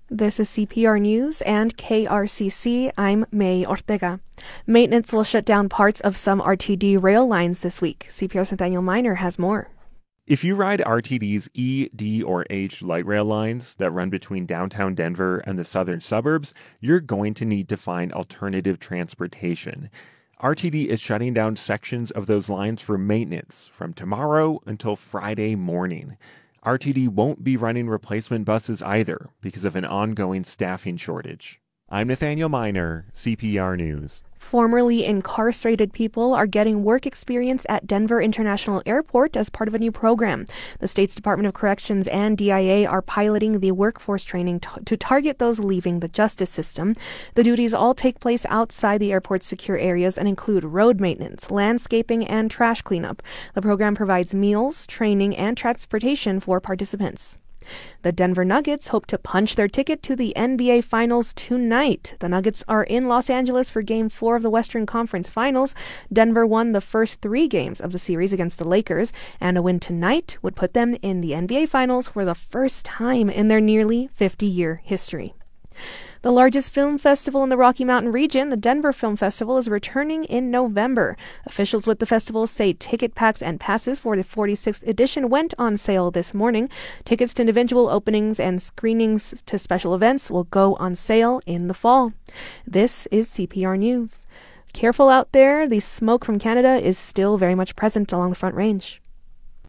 This is CPR News and KRCC. I'm May Ortega. Maintenance will shut down parts of some RTD rail lines this week. CPR Centennial Miner has more. If you ride RTD's E, D, or H light rail lines that run between downtown Denver and the southern suburbs, you're going to need to find alternative transportation. RTD is shutting down sections of those lines for maintenance from tomorrow until Friday morning. RTD won't be running replacement buses either because of an ongoing staffing shortage. I'm Nathaniel Miner, CPR News. Formerly incarcerated people are getting work experience at Denver International Airport as part of a new program. The state's Department of Corrections and DIA are piloting the workforce training to target those leaving the justice system. The duties all take place outside the airport's secure areas and include road maintenance, landscaping, and trash cleanup. The program provides meals, training, and transportation for participants. The Denver Nuggets hope to punch their ticket to the NBA Finals tonight. The Nuggets are in Los Angeles for Game 4 of the Western Conference Finals. Denver won the first 3 games of the series against the Lakers, and a win tonight would put them in the NBA Finals for the first time in their nearly 50-year history. The largest film festival in the Rocky Mountain region, the Denver Film Festival, is returning in November. Officials with the festival say ticket packs and passes for the 46th edition went on sale this morning. Tickets to individual openings and screenings to special events will go on sale in the fall. This is CPR News. Careful out there, the smoke from Canada is still very much present along the Front Range.